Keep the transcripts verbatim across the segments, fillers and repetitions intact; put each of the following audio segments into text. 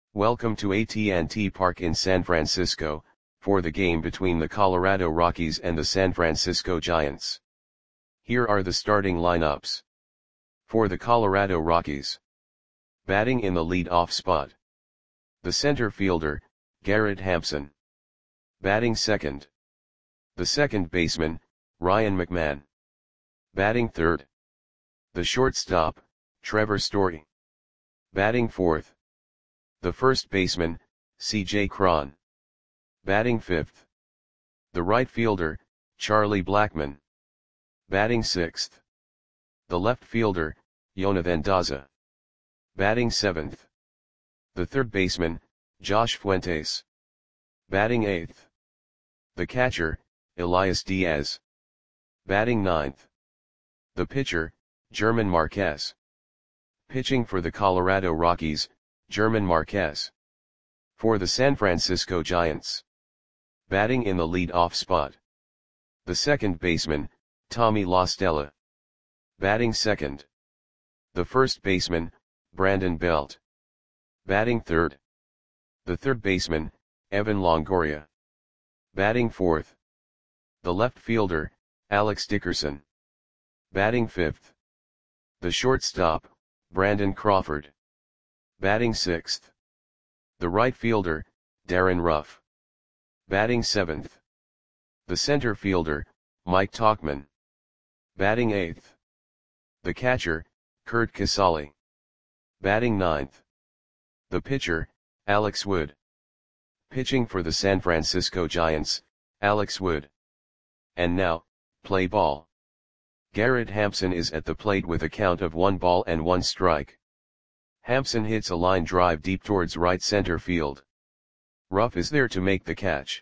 Welcome to A T and T Park in San Francisco, for the game between the Colorado Rockies and the San Francisco Giants. Here are the starting lineups. For the Colorado Rockies. Batting in the lead-off spot. The center fielder, Garrett Hampson. Batting second. The second baseman, Ryan McMahon. Batting third. The shortstop, Trevor Story. Batting fourth. The first baseman, C J Cron. Batting fifth. The right fielder, Charlie Blackmon. Batting sixth. The left fielder, Jonathan Daza. Batting seventh. The third baseman, Josh Fuentes. Batting eighth. The catcher, Elias Diaz. Batting ninth. The pitcher, German Marquez. Pitching for the Colorado Rockies, German Marquez. For the San Francisco Giants. Batting in the lead-off spot. The second baseman, Tommy La Stella. Batting second. The first baseman, Brandon Belt. Batting third. The third baseman, Evan Longoria. Batting fourth. The left fielder, Alex Dickerson. Batting fifth. The shortstop, Brandon Crawford. Batting sixth. The right fielder, Darren Ruff. Batting seventh. The center fielder, Mike Tauchman. Batting eighth. The catcher, Curt Casali. Batting ninth. The pitcher, Alex Wood. Pitching for the San Francisco Giants, Alex Wood. And now, play ball. Garrett Hampson is at the plate with a count of one ball and one strike. Hampson hits a line drive deep towards right center field. Ruff is there to make the catch.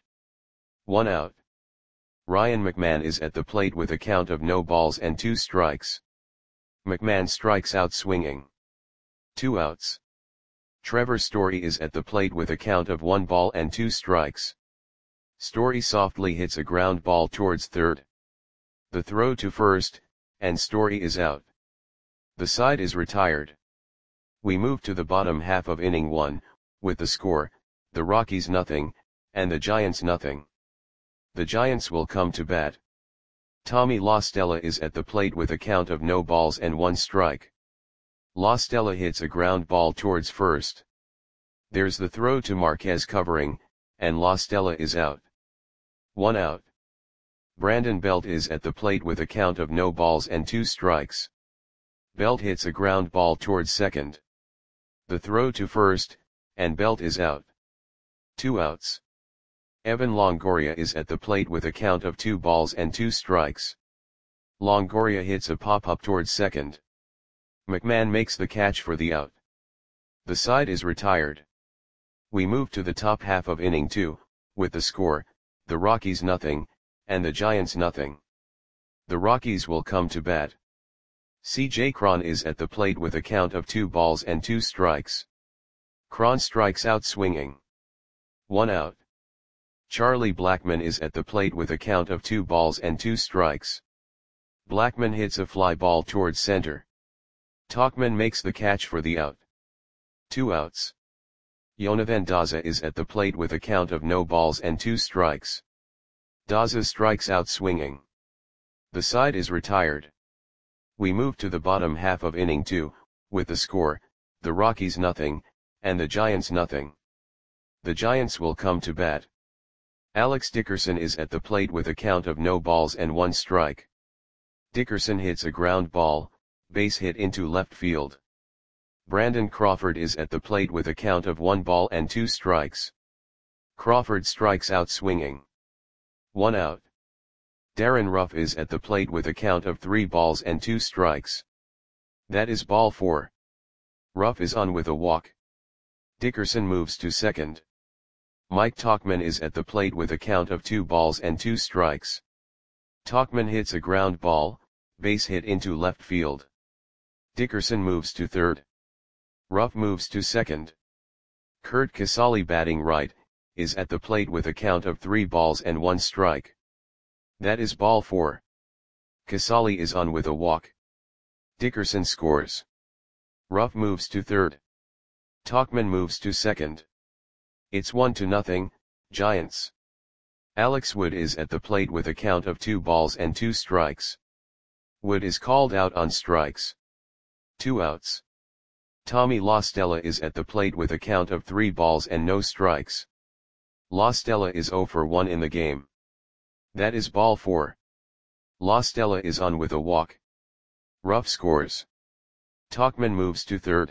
One out. Ryan McMahon is at the plate with a count of no balls and two strikes. McMahon strikes out swinging. Two outs. Trevor Story is at the plate with a count of one ball and two strikes. Story softly hits a ground ball towards third. The throw to first, and Story is out. The side is retired. We move to the bottom half of inning one, with the score, the Rockies nothing, and the Giants nothing. The Giants will come to bat. Tommy La Stella is at the plate with a count of no balls and one strike. La Stella hits a ground ball towards first. There's the throw to Marquez covering, and La Stella is out. One out. Brandon Belt is at the plate with a count of no balls and two strikes. Belt hits a ground ball towards second. The throw to first, and Belt is out. Two outs. Evan Longoria is at the plate with a count of two balls and two strikes. Longoria hits a pop-up towards second. McMahon makes the catch for the out. The side is retired. We move to the top half of inning two, with the score, the Rockies nothing, and the Giants nothing. The Rockies will come to bat. C J Cron is at the plate with a count of two balls and two strikes. Cron strikes out swinging. One out. Charlie Blackmon is at the plate with a count of two balls and two strikes. Blackmon hits a fly ball towards center. Tauchman makes the catch for the out. Two outs. Jonathan Daza is at the plate with a count of no balls and two strikes. Daza strikes out swinging. The side is retired. We move to the bottom half of inning two, with the score, the Rockies nothing, and the Giants nothing. The Giants will come to bat. Alex Dickerson is at the plate with a count of no balls and one strike. Dickerson hits a ground ball, base hit into left field. Brandon Crawford is at the plate with a count of one ball and two strikes. Crawford strikes out swinging. One out. Darren Ruff is at the plate with a count of three balls and two strikes. That is ball four. Ruff is on with a walk. Dickerson moves to second. Mike Tauchman is at the plate with a count of two balls and two strikes. Tauchman hits a ground ball, base hit into left field. Dickerson moves to third. Ruff moves to second. Curt Casali, batting right, is at the plate with a count of three balls and one strike. That is ball four. Casali is on with a walk. Dickerson scores. Ruff moves to third. Tauchman moves to second. It's one to nothing, Giants. Alex Wood is at the plate with a count of two balls and two strikes. Wood is called out on strikes. Two outs. Tommy La Stella is at the plate with a count of three balls and no strikes. La Stella is zero for one in the game. That is ball four. La Stella is on with a walk. Ruff scores. Tauchman moves to third.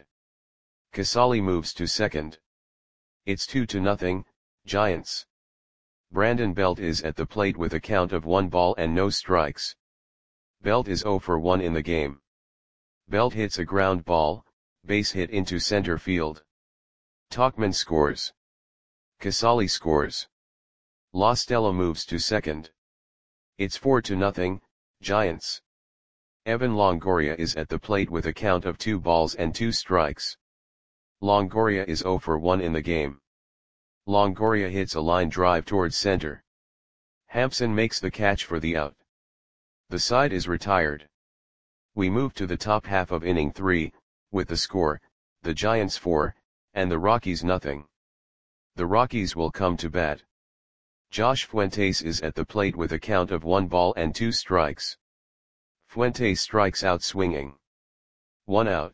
Casali moves to second. It's two to nothing, Giants. Brandon Belt is at the plate with a count of one ball and no strikes. Belt is zero for one in the game. Belt hits a ground ball, base hit into center field. Tauchman scores. Casali scores. La Stella moves to second. It's four to nothing, Giants. Evan Longoria is at the plate with a count of two balls and two strikes. Longoria is zero for one in the game. Longoria hits a line drive towards center. Hampson makes the catch for the out. The side is retired. We move to the top half of inning three, with the score, the Giants four, and the Rockies nothing. The Rockies will come to bat. Josh Fuentes is at the plate with a count of one ball and two strikes. Fuentes strikes out swinging. One out.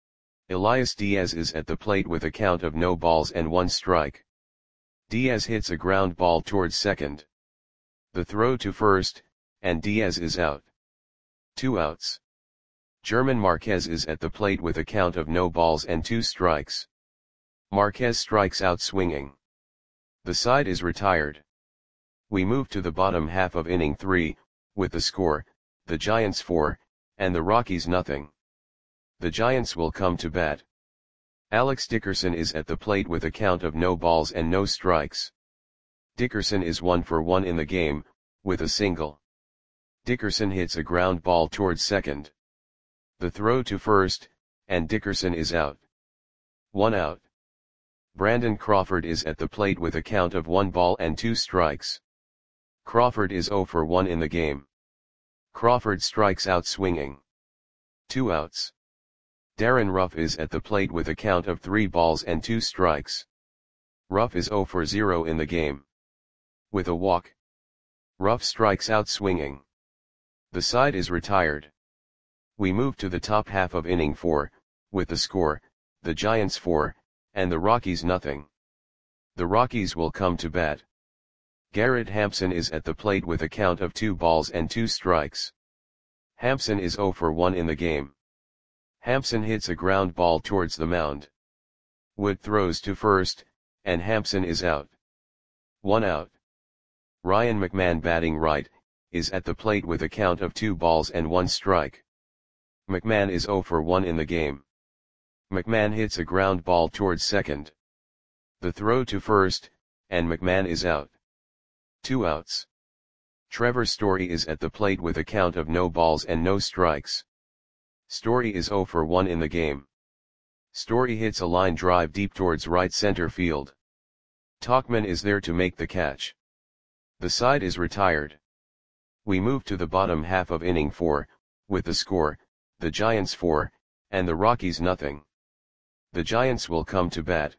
Elias Diaz is at the plate with a count of no balls and one strike. Diaz hits a ground ball towards second. The throw to first, and Diaz is out. Two outs. German Marquez is at the plate with a count of no balls and two strikes. Marquez strikes out swinging. The side is retired. We move to the bottom half of inning three, with the score, the Giants four, and the Rockies nothing. The Giants will come to bat. Alex Dickerson is at the plate with a count of no balls and no strikes. Dickerson is one for one in the game, with a single. Dickerson hits a ground ball towards second. The throw to first, and Dickerson is out. One out. Brandon Crawford is at the plate with a count of one ball and two strikes. Crawford is zero for one in the game. Crawford strikes out swinging. Two outs. Darren Ruff is at the plate with a count of three balls and two strikes. Ruff is zero for zero in the game. With a walk. Ruff strikes out swinging. The side is retired. We move to the top half of inning four, with the score, the Giants four, and the Rockies nothing. The Rockies will come to bat. Garrett Hampson is at the plate with a count of two balls and two strikes. Hampson is zero for one in the game. Hampson hits a ground ball towards the mound. Wood throws to first, and Hampson is out. One out. Ryan McMahon batting right, is at the plate with a count of two balls and one strike. McMahon is zero for one in the game. McMahon hits a ground ball towards second. The throw to first, and McMahon is out. Two outs. Trevor Story is at the plate with a count of no balls and no strikes. Story is zero for one in the game. Story hits a line drive deep towards right center field. Tauchman is there to make the catch. The side is retired. We move to the bottom half of inning four, with the score, the Giants four, and the Rockies nothing. The Giants will come to bat.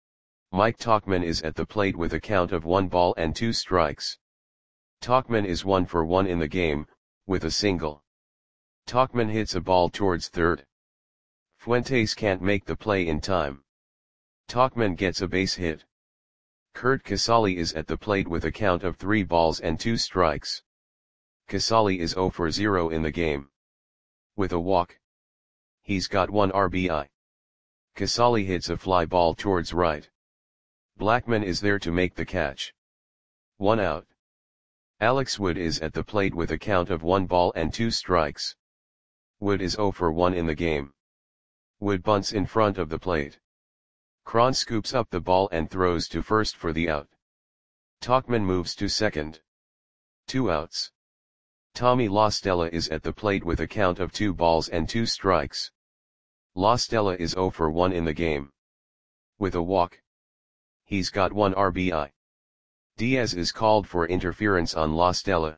Mike Tauchman is at the plate with a count of one ball and two strikes. Tauchman is one for one in the game, with a single. Tauchman hits a ball towards third. Fuentes can't make the play in time. Tauchman gets a base hit. Curt Casali is at the plate with a count of three balls and two strikes. Casali is zero for zero in the game. With a walk. He's got one R B I. Casali hits a fly ball towards right. Blackman is there to make the catch. One out. Alex Wood is at the plate with a count of one ball and two strikes. Wood is zero for one in the game. Wood bunts in front of the plate. Cron scoops up the ball and throws to first for the out. Tauchman moves to second. Two outs. Tommy La Stella is at the plate with a count of two balls and two strikes. La Stella is zero for one in the game. With a walk. He's got one R B I. Diaz is called for interference on La Stella.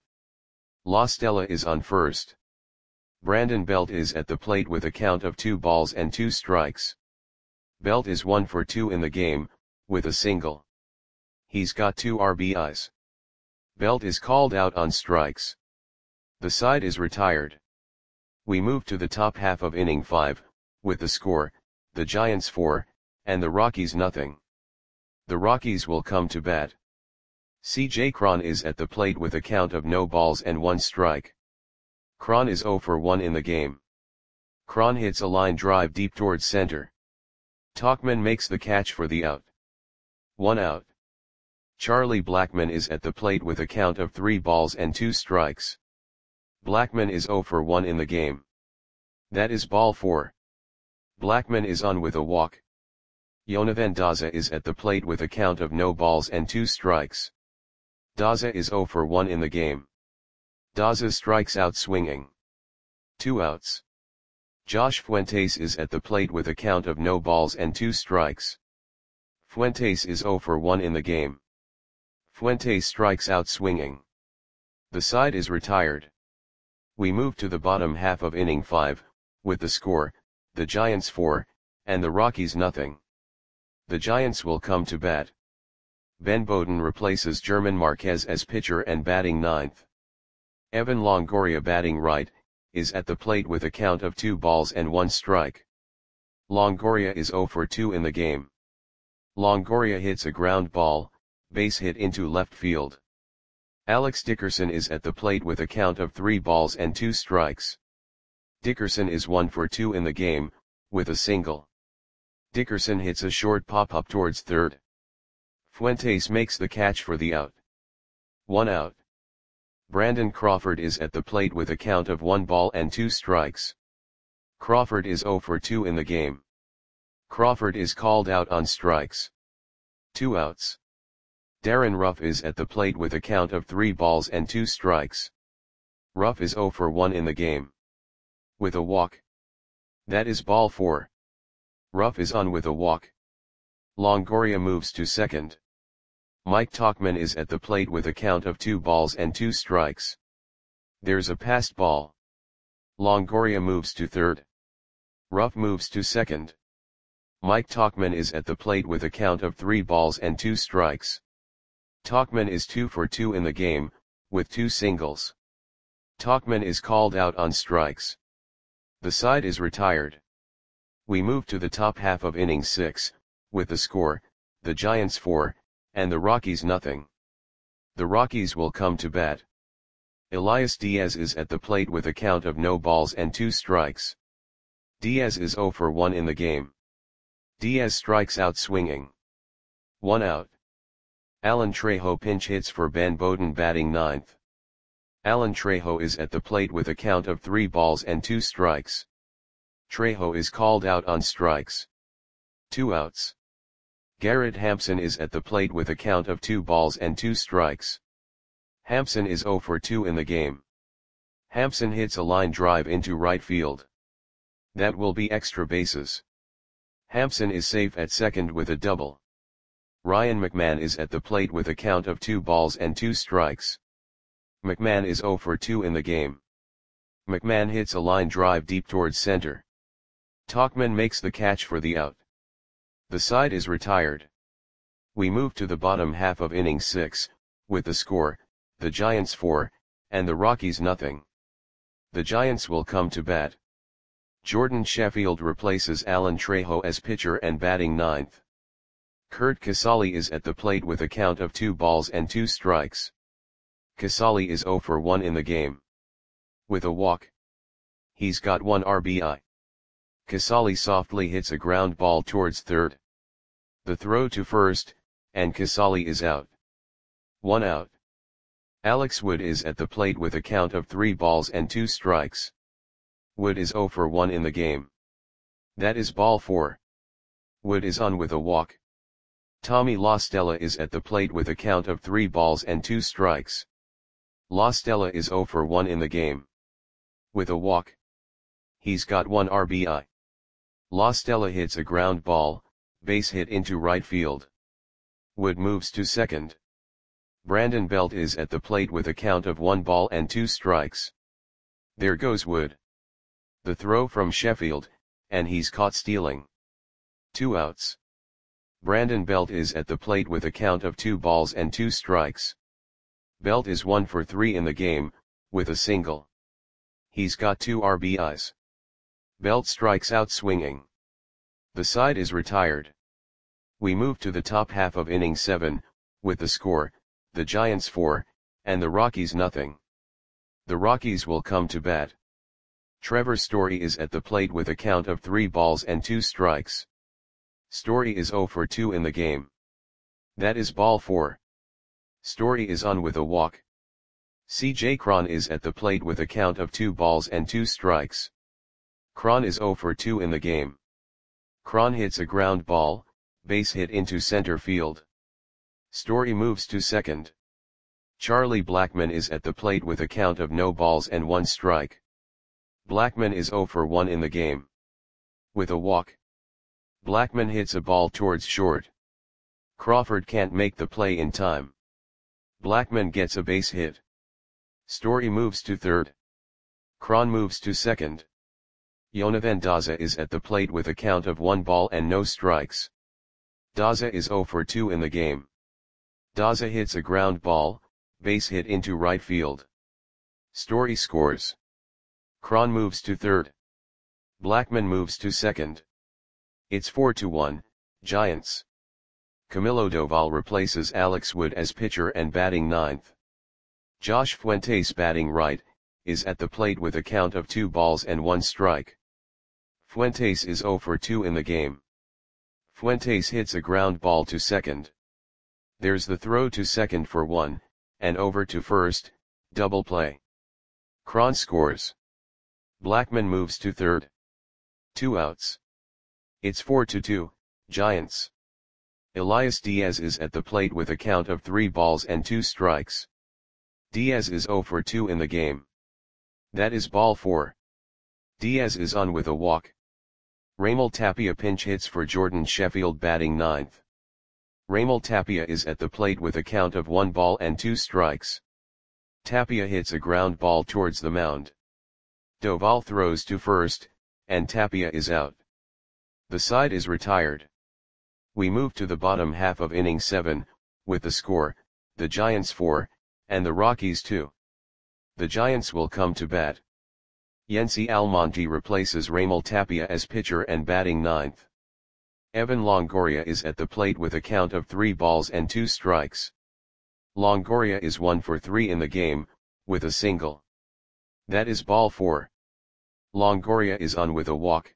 La Stella is on first. Brandon Belt is at the plate with a count of two balls and two strikes. Belt is one for two in the game, with a single. He's got two R B Is. Belt is called out on strikes. The side is retired. We move to the top half of inning five, with the score, the Giants four, and the Rockies nothing. The Rockies will come to bat. C J Cron is at the plate with a count of no balls and one strike. Cron is zero for one in the game. Cron hits a line drive deep towards center. Tauchman makes the catch for the out. One out. Charlie Blackmon is at the plate with a count of three balls and two strikes. Blackmon is zero for one in the game. That is ball four. Blackmon is on with a walk. Yonavan Daza is at the plate with a count of no balls and two strikes. Daza is zero for one in the game. Daza strikes out swinging. Two outs. Josh Fuentes is at the plate with a count of no balls and two strikes. Fuentes is zero for one in the game. Fuentes strikes out swinging. The side is retired. We move to the bottom half of inning five, with the score, the Giants four, and the Rockies nothing. The Giants will come to bat. Ben Bowden replaces German Marquez as pitcher and batting ninth. Evan Longoria, batting right, is at the plate with a count of two balls and one strike. Longoria is zero for two in the game. Longoria hits a ground ball, base hit into left field. Alex Dickerson is at the plate with a count of three balls and two strikes. Dickerson is one for two in the game, with a single. Dickerson hits a short pop-up towards third. Fuentes makes the catch for the out. One out. Brandon Crawford is at the plate with a count of one ball and two strikes. Crawford is zero for two in the game. Crawford is called out on strikes. Two outs. Darren Ruff is at the plate with a count of three balls and two strikes. Ruff is zero for one in the game. With a walk. That is ball four. Ruff is on with a walk. Longoria moves to second. Mike Tauchman is at the plate with a count of two balls and two strikes. There's a passed ball. Longoria moves to third. Ruff moves to second. Mike Tauchman is at the plate with a count of three balls and two strikes. Tauchman is two for two in the game, with two singles. Tauchman is called out on strikes. The side is retired. We move to the top half of inning six, with the score, the Giants four, and the Rockies nothing. The Rockies will come to bat. Elias Diaz is at the plate with a count of no balls and two strikes. Diaz is zero for one in the game. Diaz strikes out swinging. One out. Alan Trejo pinch hits for Ben Bowden, batting ninth. Alan Trejo is at the plate with a count of three balls and two strikes. Trejo is called out on strikes. Two outs. Garrett Hampson is at the plate with a count of two balls and two strikes. Hampson is zero for two in the game. Hampson hits a line drive into right field. That will be extra bases. Hampson is safe at second with a double. Ryan McMahon is at the plate with a count of two balls and two strikes. McMahon is zero for two in the game. McMahon hits a line drive deep towards center. Tauchman makes the catch for the out. The side is retired. We move to the bottom half of inning six, with the score, the Giants four, and the Rockies nothing. The Giants will come to bat. Jordan Sheffield replaces Alan Trejo as pitcher and batting ninth. Kurt Casale is at the plate with a count of two balls and two strikes. Casale is zero for one in the game. With a walk. He's got one R B I. Casale softly hits a ground ball towards third. The throw to first, and Casale is out. One out. Alex Wood is at the plate with a count of three balls and two strikes. Wood is zero for one in the game. That is ball four. Wood is on with a walk. Tommy La Stella is at the plate with a count of three balls and two strikes. La Stella is zero for one in the game. With a walk. He's got one R B I. La Stella hits a ground ball, base hit into right field. Wood moves to second. Brandon Belt is at the plate with a count of one ball and two strikes. There goes Wood. The throw from Sheffield, and he's caught stealing. Two outs. Brandon Belt is at the plate with a count of two balls and two strikes. Belt is one for three in the game, with a single. He's got two R B Is. Belt strikes out swinging. The side is retired. We move to the top half of inning seven, with the score, the Giants four, and the Rockies nothing. The Rockies will come to bat. Trevor Story is at the plate with a count of three balls and two strikes. Story is zero for two in the game. That is ball four. Story is on with a walk. C J Cron is at the plate with a count of two balls and two strikes. Cron is zero for two in the game. Cron hits a ground ball, base hit into center field. Story moves to second. Charlie Blackmon is at the plate with a count of no balls and one strike. Blackmon is zero for one in the game. With a walk. Blackmon hits a ball towards short. Crawford can't make the play in time. Blackmon gets a base hit. Story moves to third. Cron moves to second. Yonavan Daza is at the plate with a count of one ball and no strikes. Daza is zero for two in the game. Daza hits a ground ball, base hit into right field. Story scores. Cron moves to third. Blackmon moves to second. It's four to one, Giants. Camilo Doval replaces Alex Wood as pitcher and batting ninth. Josh Fuentes, batting right, is at the plate with a count of two balls and one strike. Fuentes is zero for two in the game. Fuentes hits a ground ball to second. There's the throw to second for one, and over to first, double play. Cron scores. Blackmon moves to third. Two outs. It's four to two, Giants. Elias Diaz is at the plate with a count of three balls and two strikes. Diaz is zero for two in the game. That is ball four. Diaz is on with a walk. Raimel Tapia pinch hits for Jordan Sheffield, batting ninth. Raimel Tapia is at the plate with a count of one ball and two strikes. Tapia hits a ground ball towards the mound. Doval throws to first, and Tapia is out. The side is retired. We move to the bottom half of inning seven, with the score, the Giants four, and the Rockies two. The Giants will come to bat. Yency Almonte replaces Raimel Tapia as pitcher and batting ninth. Evan Longoria is at the plate with a count of three balls and two strikes. Longoria is one for three in the game, with a single. That is ball four. Longoria is on with a walk.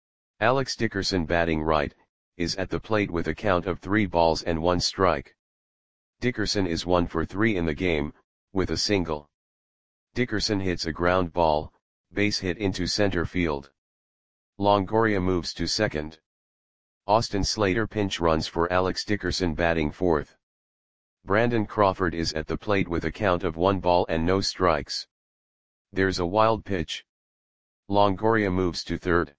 Alex Dickerson, batting right, is at the plate with a count of three balls and one strike. Dickerson is one for three in the game, with a single. Dickerson hits a ground ball, base hit into center field. Longoria moves to second. Austin Slater pinch runs for Alex Dickerson, batting fourth. Brandon Crawford is at the plate with a count of one ball and no strikes. There's a wild pitch. Longoria moves to third.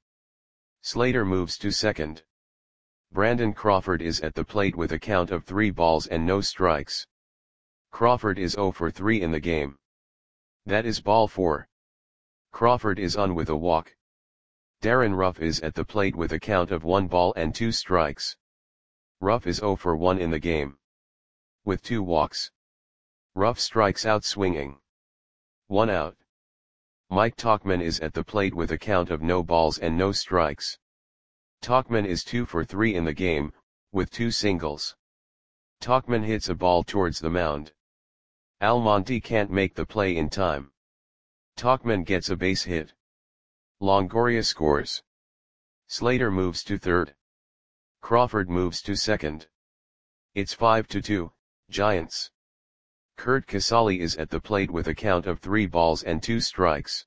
Slater moves to second. Brandon Crawford is at the plate with a count of three balls and no strikes. Crawford is zero for three in the game. That is ball four. Crawford is on with a walk. Darren Ruff is at the plate with a count of one ball and two strikes. Ruff is zero for one in the game. With two walks. Ruff strikes out swinging. One out. Mike Tauchman is at the plate with a count of no balls and no strikes. Tauchman is two for three in the game, with two singles. Tauchman hits a ball towards the mound. Almonte can't make the play in time. Tauchman gets a base hit. Longoria scores. Slater moves to third. Crawford moves to second. It's five to two, Giants. Curt Casali is at the plate with a count of three balls and two strikes.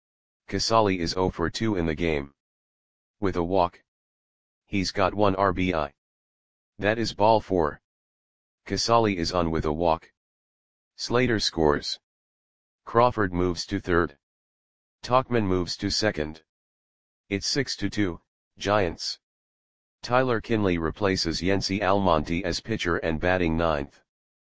Casali is zero for two in the game. With a walk. He's got one R B I. That is ball four. Casali is on with a walk. Slater scores. Crawford moves to third. Tauchman moves to second. It's six to two, Giants. Tyler Kinley replaces Yency Almonte as pitcher and batting ninth.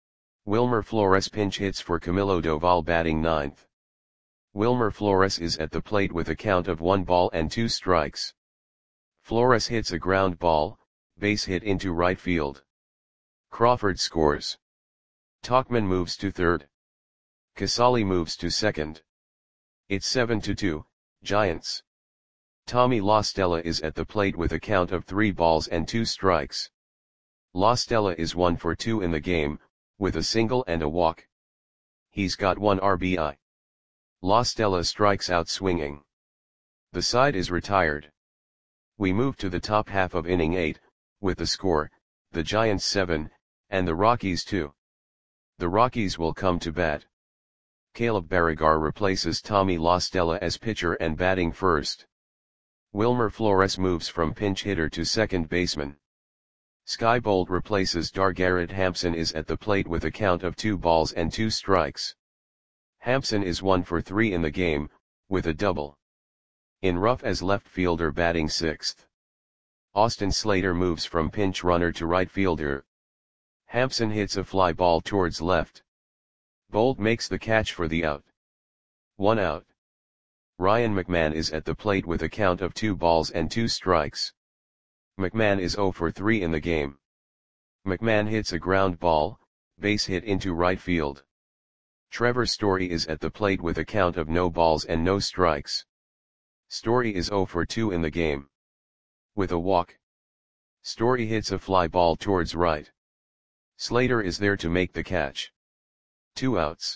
Wilmer Flores pinch hits for Camilo Doval, batting ninth. Wilmer Flores is at the plate with a count of one ball and two strikes. Flores hits a ground ball, base hit into right field. Crawford scores. Tauchman moves to third. Casali moves to second. It's seven to two, Giants. Tommy La Stella is at the plate with a count of three balls and two strikes. La Stella is one for two in the game, with a single and a walk. He's got one R B I. La Stella strikes out swinging. The side is retired. We move to the top half of inning eight, with the score, the Giants seven, and the Rockies two. The Rockies will come to bat. Caleb Barragar replaces Tommy La Stella as pitcher and batting first. Wilmer Flores moves from pinch hitter to second baseman. Skye Bolt replaces Dar. Garrett Hampson is at the plate with a count of two balls and two strikes. Hampson is one for three in the game, with a double. In rough as left fielder batting sixth. Austin Slater moves from pinch runner to right fielder. Hampson hits a fly ball towards left. Bolt makes the catch for the out. One out. Ryan McMahon is at the plate with a count of two balls and two strikes. McMahon is zero for three in the game. McMahon hits a ground ball, base hit into right field. Trevor Story is at the plate with a count of no balls and no strikes. Story is zero for two in the game. With a walk. Story hits a fly ball towards right. Slater is there to make the catch. Two outs.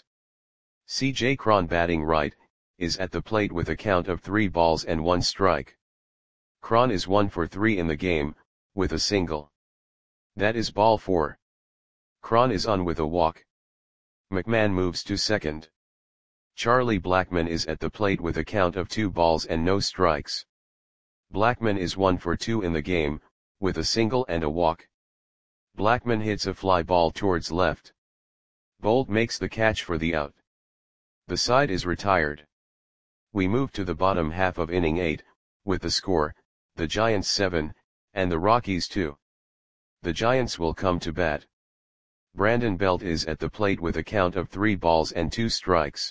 C J Cron batting right, is at the plate with a count of three balls and one strike. Cron is one for three in the game, with a single. That is ball four. Cron is on with a walk. McMahon moves to second. Charlie Blackmon is at the plate with a count of two balls and no strikes. Blackmon is one for two in the game, with a single and a walk. Blackmon hits a fly ball towards left. Bolt makes the catch for the out. The side is retired. We move to the bottom half of inning eight, with the score, the Giants seven, and the Rockies two. The Giants will come to bat. Brandon Belt is at the plate with a count of three balls and two strikes.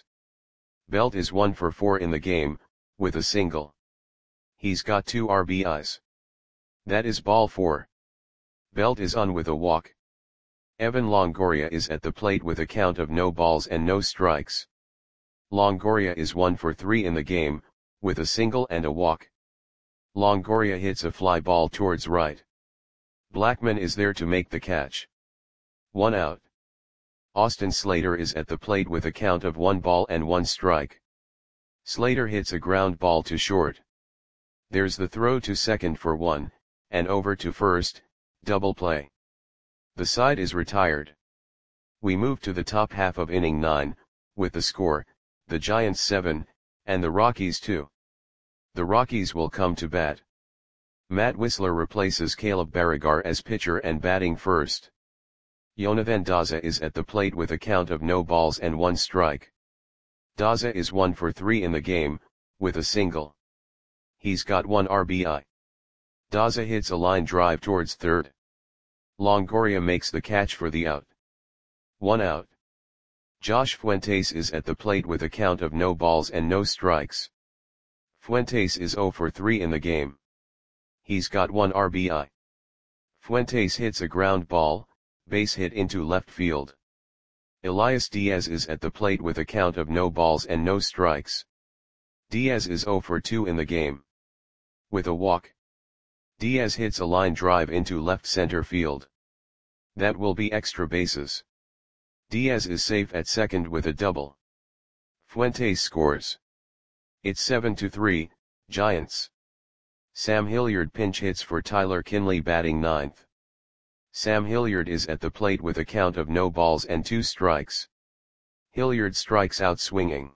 Belt is one for four in the game, with a single. He's got two R B Is. That is ball four. Belt is on with a walk. Evan Longoria is at the plate with a count of no balls and no strikes. Longoria is one for three in the game, with a single and a walk. Longoria hits a fly ball towards right. Blackmon is there to make the catch. One out. Austin Slater is at the plate with a count of one ball and one strike. Slater hits a ground ball to short. There's the throw to second for one, and over to first, double play. The side is retired. We move to the top half of inning nine, with the score, the Giants seven, and the Rockies two. The Rockies will come to bat. Matt Wisler replaces Caleb Barragar as pitcher and batting first. Jonathan Daza is at the plate with a count of no balls and one strike. Daza is one for three in the game, with a single. He's got one R B I. Daza hits a line drive towards third. Longoria makes the catch for the out. One out. Josh Fuentes is at the plate with a count of no balls and no strikes. Fuentes is zero for three in the game. He's got one R B I. Fuentes hits a ground ball, base hit into left field. Elias Diaz is at the plate with a count of no balls and no strikes. Diaz is zero for two in the game. With a walk. Diaz hits a line drive into left center field. That will be extra bases. Diaz is safe at second with a double. Fuentes scores. It's seven to three, Giants. Sam Hilliard pinch hits for Tyler Kinley batting ninth. Sam Hilliard is at the plate with a count of no balls and two strikes. Hilliard strikes out swinging.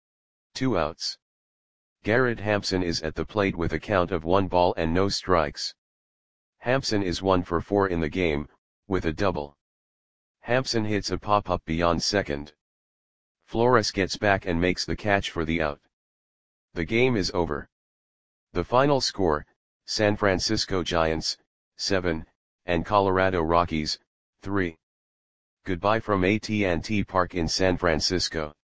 Two outs. Garrett Hampson is at the plate with a count of one ball and no strikes. Hampson is one for four in the game, with a double. Hampson hits a pop-up beyond second. Flores gets back and makes the catch for the out. The game is over. The final score, San Francisco Giants, seven, and Colorado Rockies, three. Goodbye from A T and T Park in San Francisco.